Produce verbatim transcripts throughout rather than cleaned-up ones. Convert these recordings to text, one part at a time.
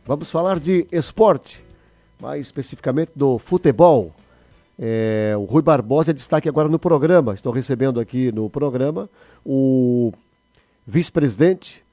Vamos falar de esporte, mais especificamente do futebol. É, o Rui Barbosa é destaque agora no programa. Estou recebendo aqui no programa o vice-presidente,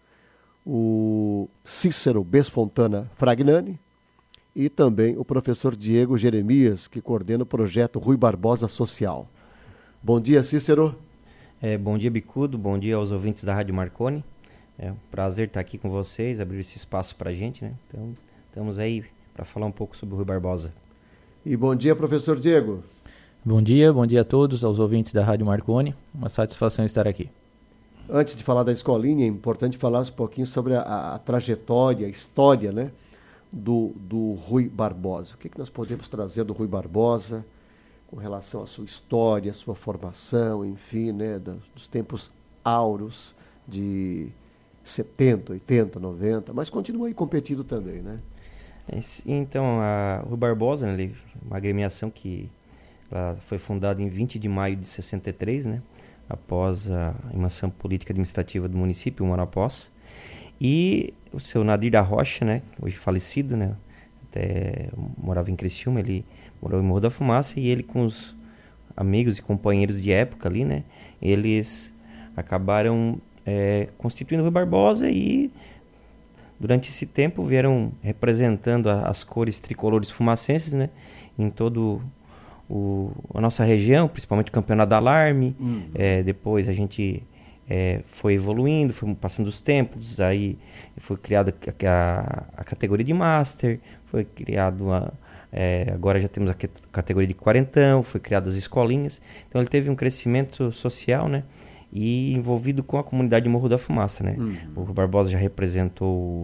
o Cícero Besfontana Fragnani, e também o professor Diego Jeremias, que coordena o projeto Rui Barbosa Social. Bom dia, Cícero. É, bom dia, Bicudo. Bom dia aos ouvintes da Rádio Marconi. É um prazer estar aqui com vocês, abrir esse espaço para a gente, né? Então, estamos aí para falar um pouco sobre o Rui Barbosa. E bom dia, professor Diego. Bom dia, bom dia a todos, aos ouvintes da Rádio Marconi. Uma satisfação estar aqui. Antes de falar da escolinha, é importante falar um pouquinho sobre a, a, a trajetória, a história, né, do, do Rui Barbosa. O que, que nós podemos trazer do Rui Barbosa com relação à sua história, à sua formação, enfim, né, dos, dos tempos áureos de setenta, oitenta, noventa, mas continua aí competindo também, né? Então, a Rui Barbosa, né, ele, uma agremiação que ela foi fundada em vinte de maio de sessenta e três, né, após a emissão política administrativa do município, um ano após. E o seu Nadir da Rocha, né, hoje falecido, né, até morava em Criciúma, ele morou em Morro da Fumaça, e ele com os amigos e companheiros de época ali, né, eles acabaram é, constituindo o Rui Barbosa, e durante esse tempo vieram representando a, as cores tricolores fumacenses, né, em todo o, a nossa região, principalmente o Campeonato da Alarme. Uhum. É, depois a gente é, foi evoluindo, foi passando os tempos, aí foi criada a, a, a categoria de Master, foi criado a, é, agora já temos a categoria de quarentão, foi criadas as escolinhas. Então ele teve um crescimento social, né, e envolvido com a comunidade de Morro da Fumaça, né? Uhum. O Rui Barbosa já representou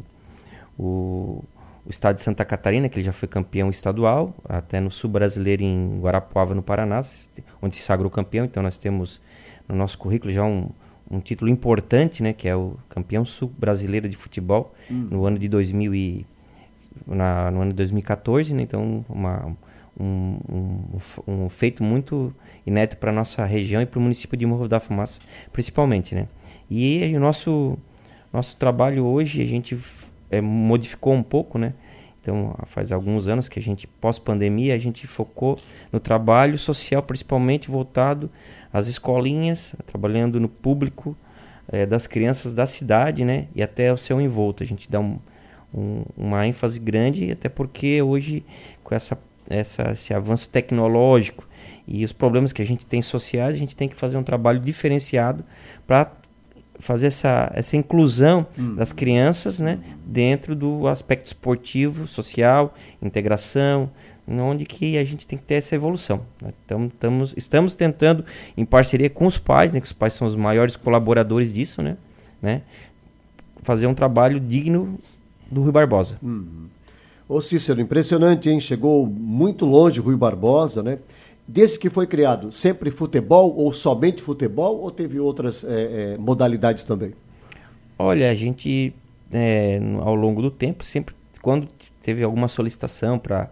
o, o estado de Santa Catarina, que ele já foi campeão estadual, até no sul brasileiro em Guarapuava, no Paraná, onde se sagrou campeão. Então nós temos no nosso currículo já um, um título importante, né, que é o campeão sul brasileiro de futebol, uhum, no ano de dois mil e, na, no ano de dois mil e catorze, né? Então uma, um, um, um feito muito inédito para a nossa região e para o município de Morro da Fumaça, principalmente, né? E aí, o nosso, nosso trabalho hoje, a gente é, modificou um pouco, né? Então, faz alguns anos que a gente, pós-pandemia, a gente focou no trabalho social, principalmente voltado às escolinhas, trabalhando no público é, das crianças da cidade, né? E até o seu envolto. A gente dá um, um, uma ênfase grande, até porque hoje, com essa, essa, esse avanço tecnológico e os problemas que a gente tem sociais, a gente tem que fazer um trabalho diferenciado para fazer essa, essa inclusão hum. das crianças, né, dentro do aspecto esportivo, social, integração, onde que a gente tem que ter essa evolução. Então, estamos, estamos tentando, em parceria com os pais, né, que os pais são os maiores colaboradores disso, né, né, fazer um trabalho digno do Rui Barbosa. Hum. Ô Cícero, impressionante, hein? Chegou muito longe o Rui Barbosa, né? Desde que foi criado, sempre futebol ou somente futebol, ou teve outras é, é, modalidades também? Olha, a gente, é, ao longo do tempo, sempre, quando teve alguma solicitação para,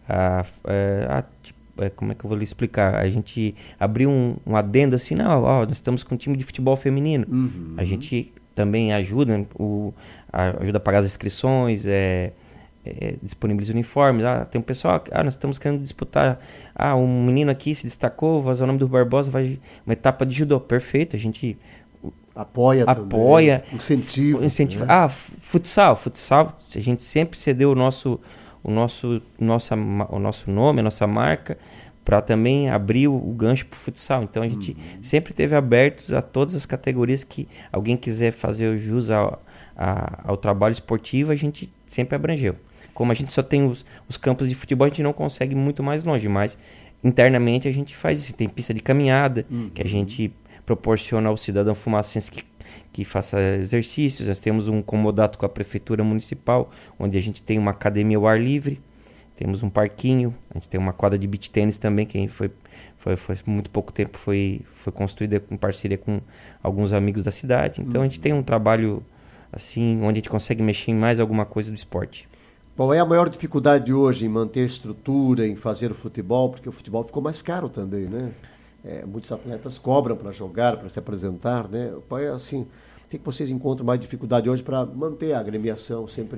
é, como é que eu vou lhe explicar? A gente abriu um, um adendo assim, não, ó, nós estamos com um time de futebol feminino. Uhum. A gente também ajuda, o, ajuda a pagar as inscrições, é, É, disponibiliza uniformes. Ah, tem um pessoal, ah, nós estamos querendo disputar, ah, um menino aqui se destacou, vazou o nome do Barbosa, vai uma etapa de judô. Perfeito, a gente apoia, apoia também, incentiva, incentiva. Né? Ah, futsal, futsal, a gente sempre cedeu o nosso, o nosso, nossa, o nosso nome, a nossa marca, para também abrir o, o gancho para o futsal. Então a gente uhum. sempre teve abertos a todas as categorias que alguém quiser fazer jus ao, a, ao trabalho esportivo, a gente sempre abrangeu. Como a gente só tem os, os campos de futebol, a gente não consegue ir muito mais longe, mas internamente a gente faz isso. Tem pista de caminhada, uhum. que a gente proporciona ao cidadão fumacense que, que faça exercícios. Nós temos um comodato com a prefeitura municipal, onde a gente tem uma academia ao ar livre, temos um parquinho, a gente tem uma quadra de beach tênis também, que foi, foi, foi muito pouco tempo foi, foi construída em parceria com alguns amigos da cidade. Então uhum. a gente tem um trabalho assim, onde a gente consegue mexer em mais alguma coisa do esporte. Qual é a maior dificuldade hoje em manter a estrutura, em fazer o futebol? Porque o futebol ficou mais caro também, né? É, muitos atletas cobram para jogar, para se apresentar, né? Qual é, assim, o que vocês encontram mais dificuldade hoje para manter a agremiação sempre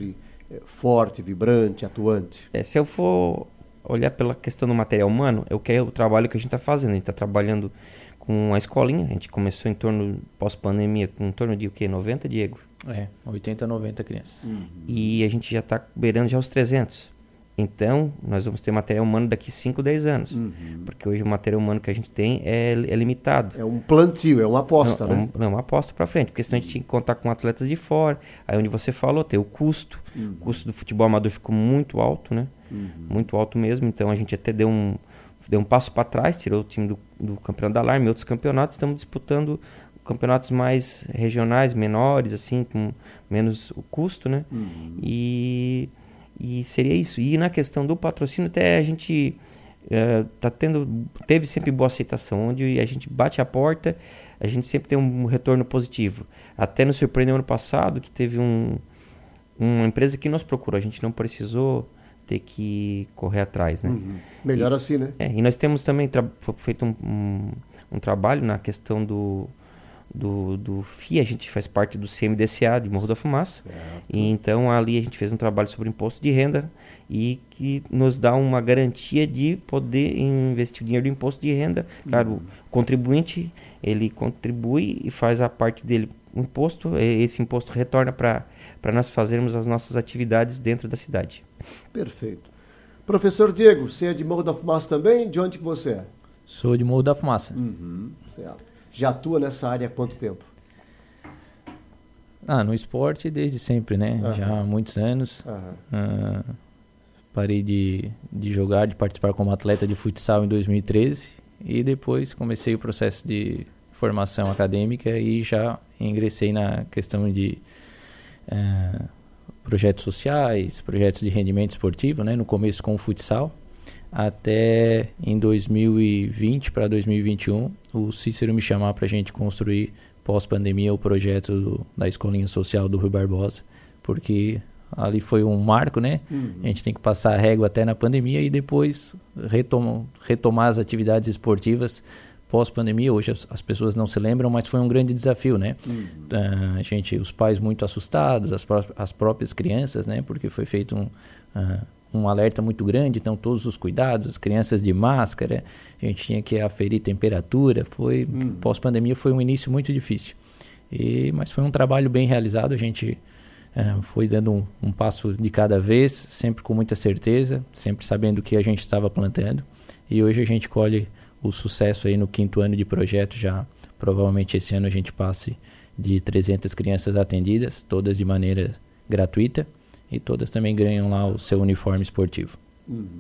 é, forte, vibrante, atuante? É, se eu for olhar pela questão do material humano, eu quero o trabalho que a gente está fazendo. A gente está trabalhando com a escolinha. A gente começou em torno, pós-pandemia, com em torno de o quê? noventa, Diego? É, oitenta, noventa crianças. Uhum. E a gente já está beirando já os trezentos. Então, nós vamos ter material humano daqui cinco, dez anos. Uhum. Porque hoje o material humano que a gente tem é, é limitado. É um plantio, é uma aposta, não, né? Não, é uma aposta para frente, porque senão a gente tinha que contar com atletas de fora. Aí onde você falou, tem o custo. Uhum. O custo do futebol amador ficou muito alto, né? Uhum. Muito alto mesmo. Então a gente até deu um, deu um passo para trás, tirou o time do, do campeonato da Alarme. Outros campeonatos estamos disputando campeonatos mais regionais, menores, assim, com menos o custo, né? Uhum. E... E seria isso. E na questão do patrocínio, até a gente uh, tá tendo, teve sempre boa aceitação, onde a gente bate a porta, a gente sempre tem um retorno positivo. Até nos surpreendeu ano passado que teve um, uma empresa que nos procurou, a gente não precisou ter que correr atrás, né? Uhum. Melhor e, assim, né? É, e nós temos também tra- foi feito um, um, um trabalho na questão do Do, do F I A, a gente faz parte do C M D C A de Morro da Fumaça. Certo. E então ali a gente fez um trabalho sobre imposto de renda e que nos dá uma garantia de poder investir o dinheiro do imposto de renda. Claro, uhum. O contribuinte, ele contribui e faz a parte dele o imposto, esse imposto retorna para nós fazermos as nossas atividades dentro da cidade. Perfeito. Professor Diego, você é de Morro da Fumaça também? De onde que você é? Sou de Morro da Fumaça. Uhum. Certo. Já atua nessa área há quanto tempo? Ah, no esporte desde sempre, né? Uhum. Já há muitos anos. Uhum. Uh, parei de, de jogar, de participar como atleta de futsal em dois mil e treze e depois comecei o processo de formação acadêmica e já ingressei na questão de uh, projetos sociais, projetos de rendimento esportivo, né? No começo com o futsal. Até em dois mil e vinte para dois mil e vinte e um, o Cícero me chamar para a gente construir, pós-pandemia, o projeto do, da Escolinha Social do Rui Barbosa, porque ali foi um marco, né? Uhum. A gente tem que passar a régua até na pandemia e depois retom, retomar as atividades esportivas pós-pandemia. Hoje as, as pessoas não se lembram, mas foi um grande desafio, né? Uhum. Uh, a gente, os pais muito assustados, as, pró as próprias crianças, né? Porque foi feito um... Uh, um alerta muito grande, então todos os cuidados, as crianças de máscara, a gente tinha que aferir temperatura, foi, hum. pós-pandemia foi um início muito difícil, e, mas foi um trabalho bem realizado, a gente é, foi dando um, um passo de cada vez, sempre com muita certeza, sempre sabendo o que a gente estava plantando, e hoje a gente colhe o sucesso aí no quinto ano de projeto, já provavelmente esse ano a gente passe de trezentas crianças atendidas, todas de maneira gratuita, e todas também ganham lá o seu uniforme esportivo. Uhum.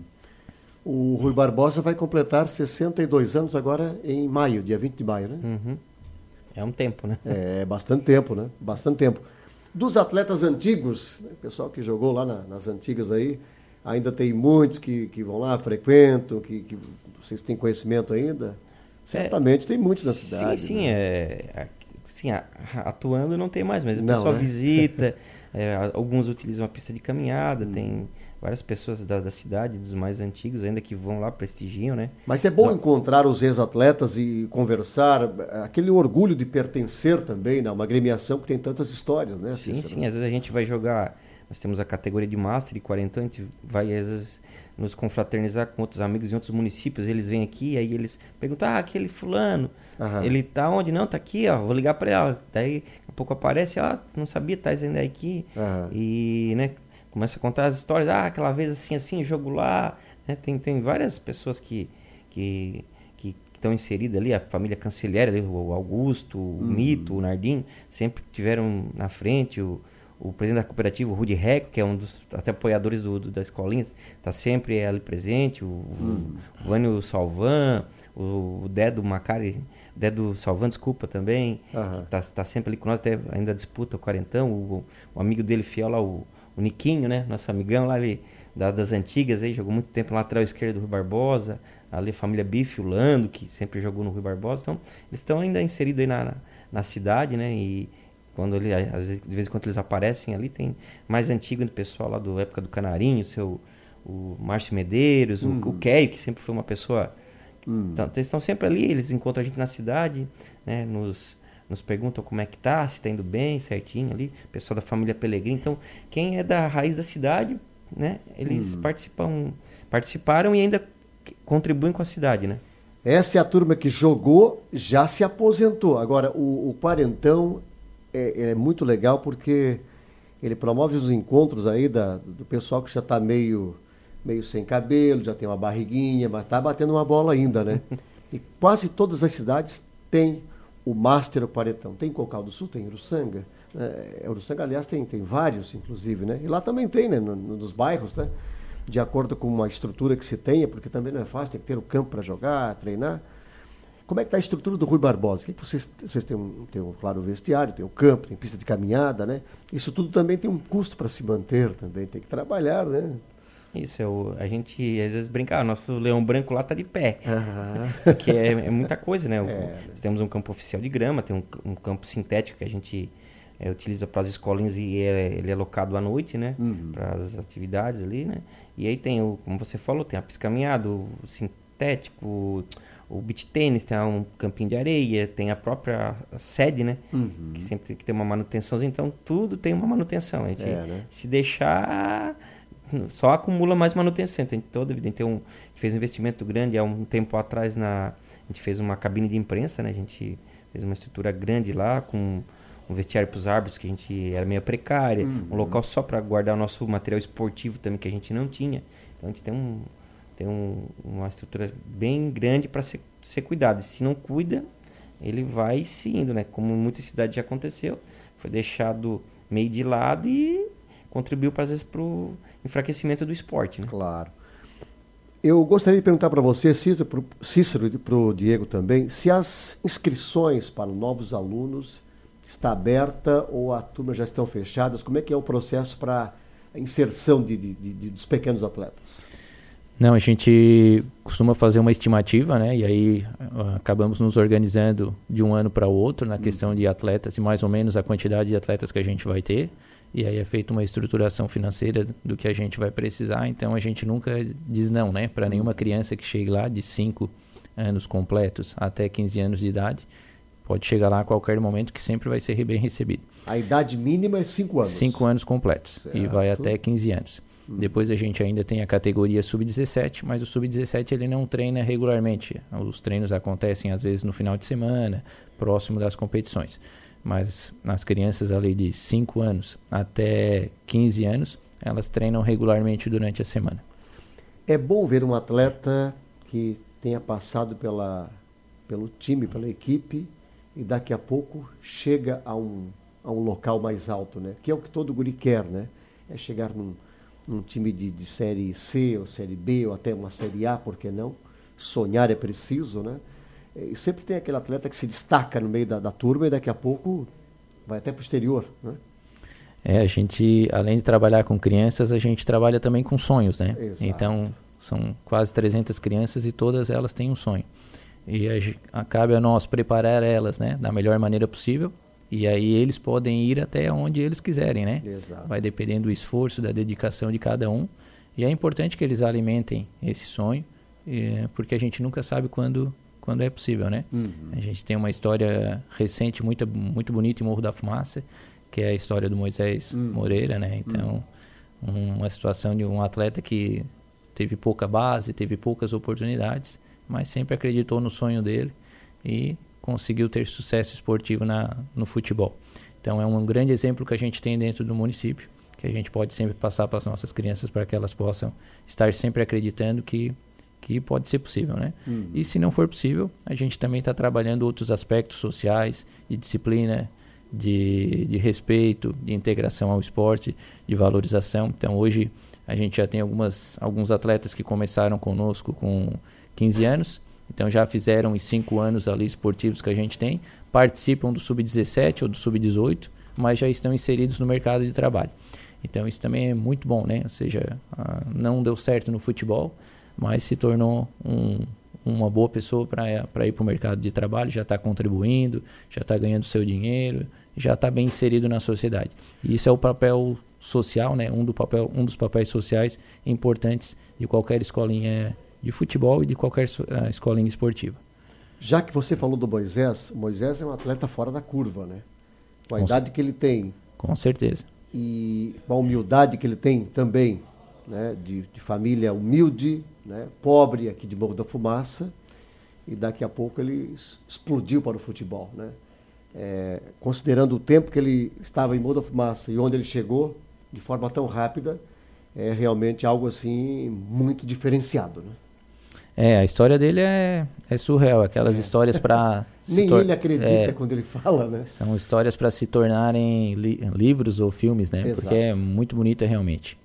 O Rui Barbosa vai completar sessenta e dois anos agora em maio, dia vinte de maio, né? Uhum. É um tempo, né? É, bastante tempo, né? Bastante tempo. Dos atletas antigos, né? Pessoal que jogou lá na, nas antigas aí, ainda tem muitos que, que vão lá, frequentam, que, que vocês têm conhecimento ainda? Certamente é, tem muitos na cidade. Sim, sim, né? é, sim, atuando não tem mais, mas o não, pessoal né? visita... É, alguns utilizam a pista de caminhada, hum. tem várias pessoas da, da cidade, dos mais antigos ainda, que vão lá, prestigiam, né? Mas é bom Não. encontrar os ex-atletas e conversar, aquele orgulho de pertencer também, né? Uma agremiação que tem tantas histórias, né? Sim, Cícero? sim, às vezes a gente vai jogar, nós temos a categoria de Master, de quarenta, a gente vai às vezes nos confraternizar com outros amigos em outros municípios, eles vêm aqui, aí eles perguntam, ah, aquele fulano, Aham. ele tá onde? Não, tá aqui, ó, vou ligar para ela. Daí, daqui a pouco aparece, ó, não sabia, tá ainda aqui. Aham. E, né, começa a contar as histórias, ah, aquela vez assim, assim, jogo lá, né, tem, tem várias pessoas que que que estão inseridas ali, a família Cancelheira, ali, o Augusto, o uhum. Mito, o Nardim, sempre tiveram na frente, o O presidente da cooperativa, o Rudy Reco, que é um dos até apoiadores do, do, da escolinha, está sempre ali presente, o, uhum. o Vânio Salvan, o, o Dedo Macari, Dedo Salvan, desculpa, também, está uhum. tá sempre ali com nós, até ainda disputa o quarentão, o, o amigo dele fiel lá, o, o Niquinho, né, nosso amigão lá, ele, da, das antigas, aí, jogou muito tempo na lateral esquerda do Rui Barbosa, ali a família Bife, o Lando, que sempre jogou no Rui Barbosa, então eles estão ainda inseridos aí na, na, na cidade, né, e quando ele, às vezes, de vez em quando eles aparecem ali, tem mais antigo do pessoal lá da época do Canarinho, o seu, o Márcio Medeiros, uhum. o, o Keio, que sempre foi uma pessoa... Uhum. Então, eles estão sempre ali, eles encontram a gente na cidade, né, nos, nos perguntam como é que tá, se tá indo bem, certinho ali, pessoal da família Pellegrini. Então, quem é da raiz da cidade, né, eles hum. participam, participaram e ainda contribuem com a cidade, né? Essa é a turma que jogou, já se aposentou. Agora, o, o Quarentão é, é muito legal porque ele promove os encontros aí da, do pessoal que já está meio, meio sem cabelo, já tem uma barriguinha, mas está batendo uma bola ainda, né? E quase todas as cidades têm o Master Quarentão. Tem Cocal do Sul, tem Uruçanga. É, Uruçanga, aliás, tem, tem vários, inclusive, né? E lá também tem, né? No, no, nos bairros, né? De acordo com uma estrutura que se tenha, porque também não é fácil, tem que ter o campo para jogar, treinar. Como é que está a estrutura do Rui Barbosa? O que, que vocês, vocês têm, um, têm um, claro, vestiário, tem o campo, tem pista de caminhada, né? Isso tudo também tem um custo para se manter também, tem que trabalhar, né? Isso, é o, a gente às vezes brinca, ah, nosso leão branco lá tá de pé, uhum. que é, é muita coisa, né? O, é, nós temos um campo oficial de grama, tem um, um campo sintético que a gente é, utiliza para as escolinhas e é, ele é locado à noite, né? Uhum. Para as atividades ali, né? E aí tem, o, como você falou, tem a pista caminhada, o sintético, o, o beach tênis, tem um campinho de areia, tem a própria sede, né? Uhum. Que sempre tem que ter uma manutenção. Então, tudo tem uma manutenção. A gente, é, né? Se deixar, só acumula mais manutenção. Então, a gente, toda a vida, a gente, tem um, a gente fez um investimento grande há um tempo atrás, na, a gente fez uma cabine de imprensa, né? A gente fez uma estrutura grande lá, com um vestiário para os árbitros que a gente era meio precária, uhum. um local só para guardar o nosso material esportivo também que a gente não tinha. Então a gente tem, um, tem um, uma estrutura bem grande para ser, ser cuidado. E se não cuida, ele vai se indo, né? Como em muitas cidades já aconteceu, foi deixado meio de lado e contribuiu, às vezes, para o enfraquecimento do esporte, né? Claro. Eu gostaria de perguntar para você, Cícero, e para o Diego também, se as inscrições para novos alunos está aberta ou a turma já estão fechadas? Como é que é o processo para a inserção de, de, de, dos pequenos atletas? Não, a gente costuma fazer uma estimativa, né? E aí uh, acabamos nos organizando de um ano para o outro na hum. questão de atletas e mais ou menos a quantidade de atletas que a gente vai ter. E aí é feita uma estruturação financeira do que a gente vai precisar. Então a gente nunca diz não, né? Para nenhuma criança que chegue lá de cinco anos completos até quinze anos de idade. Pode chegar lá a qualquer momento que sempre vai ser bem recebido. A idade mínima é cinco anos? cinco anos completos. Certo. E vai até quinze anos. Hum. Depois a gente ainda tem a categoria sub dezessete, mas o sub dezessete ele não treina regularmente. Os treinos acontecem às vezes no final de semana, próximo das competições. Mas as crianças ali de cinco anos até quinze anos, elas treinam regularmente durante a semana. É bom ver um atleta que tenha passado pela, pelo time, pela equipe, e daqui a pouco chega a um, a um local mais alto, né? Que é o que todo guri quer, né? É chegar num, num time de, de série C ou série B ou até uma série A, por que não? Sonhar é preciso, né? E sempre tem aquele atleta que se destaca no meio da, da turma e daqui a pouco vai até para o exterior, né? É, a gente, além de trabalhar com crianças, a gente trabalha também com sonhos, né? Exato. Então, são quase trezentas crianças e todas elas têm um sonho. E a, cabe a nós preparar elas, né, da melhor maneira possível. E aí eles podem ir até onde eles quiserem, né? Exato. Vai dependendo do esforço, da dedicação de cada um. E é importante que eles alimentem esse sonho, é, porque a gente nunca sabe quando, quando é possível, né? Uhum. A gente tem uma história recente muito, muito bonita em Morro da Fumaça, que é a história do Moisés uhum. Moreira, né? Então, uhum. uma situação de um atleta que teve pouca base, teve poucas oportunidades, mas sempre acreditou no sonho dele e conseguiu ter sucesso esportivo na, no futebol. Então é um grande exemplo que a gente tem dentro do município, que a gente pode sempre passar para as nossas crianças para que elas possam estar sempre acreditando que, que pode ser possível, né? Uhum. E se não for possível, a gente também está trabalhando outros aspectos sociais, de disciplina, de, de respeito, de integração ao esporte, de valorização. Então hoje a gente já tem algumas, alguns atletas que começaram conosco com quinze anos, então já fizeram os cinco anos ali esportivos que a gente tem, participam do sub dezessete ou do sub dezoito, mas já estão inseridos no mercado de trabalho. Então isso também é muito bom, né? Ou seja, uh, não deu certo no futebol, mas se tornou um, uma boa pessoa para ir para o mercado de trabalho, já está contribuindo, já está ganhando seu dinheiro, já está bem inserido na sociedade. E isso é o papel social, né? Um, do papel, um dos papéis sociais importantes de qualquer escolinha de futebol e de qualquer uh, escolinha esportiva. Já que você falou do Moisés, o Moisés é um atleta fora da curva, né? Com a Com idade que ele tem Com certeza. e com a humildade que ele tem também, né? De, de família humilde, né? Pobre aqui de Morro da Fumaça, e daqui a pouco ele es- explodiu para o futebol, né? É, considerando o tempo que ele estava em Morro da Fumaça e onde ele chegou de forma tão rápida, é realmente algo assim muito diferenciado, né? É, a história dele é, é surreal, aquelas histórias para Nem ele acredita quando ele fala, né? São histórias para se tornarem li- livros ou filmes, né? Exato. Porque é muito bonita realmente.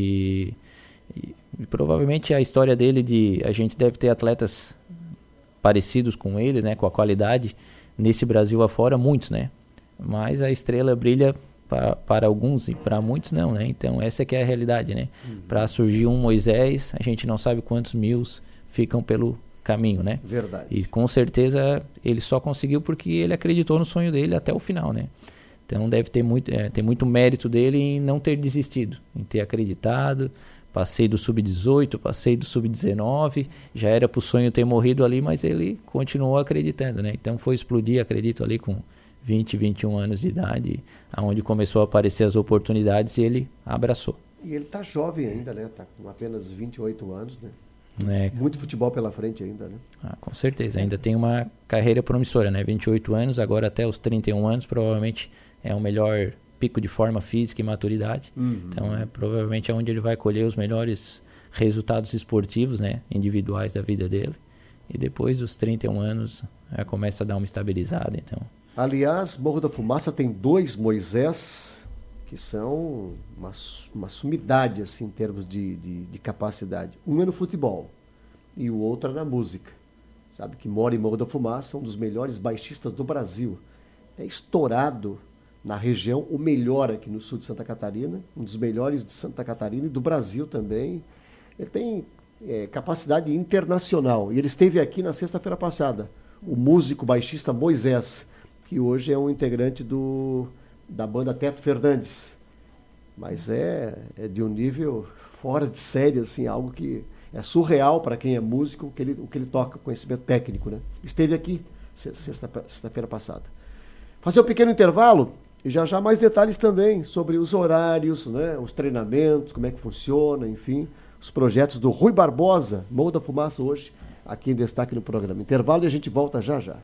E, e- e provavelmente a história dele de a gente deve ter atletas parecidos com ele, né? Com a qualidade nesse Brasil afora, muitos, né? Mas a estrela brilha pa- para alguns e para muitos não, né? Então essa que é a realidade, né? Para surgir um Moisés, a gente não sabe quantos mil ficam pelo caminho, né? Verdade. E com certeza ele só conseguiu porque ele acreditou no sonho dele até o final, né? Então deve ter muito, é, tem muito mérito dele em não ter desistido, em ter acreditado. Passei do sub dezoito, passei do sub dezenove, já era pro sonho ter morrido ali, mas ele continuou acreditando, né? Então foi explodir, acredito, ali com vinte, vinte e um anos de idade, aonde começou a aparecer as oportunidades e ele abraçou. E ele tá jovem ainda, né? Tá com apenas vinte e oito anos, né? Né? Muito futebol pela frente ainda, né? Ah, com certeza, ainda tem uma carreira promissora, né? vinte e oito anos, agora até os trinta e um anos, provavelmente é o melhor pico de forma física e maturidade. Uhum. Então é provavelmente onde ele vai colher os melhores resultados esportivos, né? Individuais da vida dele. E depois dos trinta e um anos, é, começa a dar uma estabilizada, então. Aliás, Morro da Fumaça tem dois Moisés que são uma, su- uma sumidade assim, em termos de, de, de capacidade. Um é no futebol e o outro é na música. Sabe que mora em Morro da Fumaça, um dos melhores baixistas do Brasil. É estourado na região, o melhor aqui no sul de Santa Catarina, um dos melhores de Santa Catarina e do Brasil também. Ele tem é, capacidade internacional. E ele esteve aqui na sexta-feira passada. O músico baixista Moisés, que hoje é um integrante do, da banda Teto Fernandes. Mas é, é de um nível fora de série, assim, algo que é surreal para quem é músico, o que ele, o que ele toca, conhecimento técnico, né? Esteve aqui se- sexta- sexta-feira passada. Fazer um pequeno intervalo e já já mais detalhes também sobre os horários, né? Os treinamentos, como é que funciona, enfim, os projetos do Rui Barbosa, Morro da Fumaça hoje, aqui em destaque no programa. Intervalo e a gente volta já já.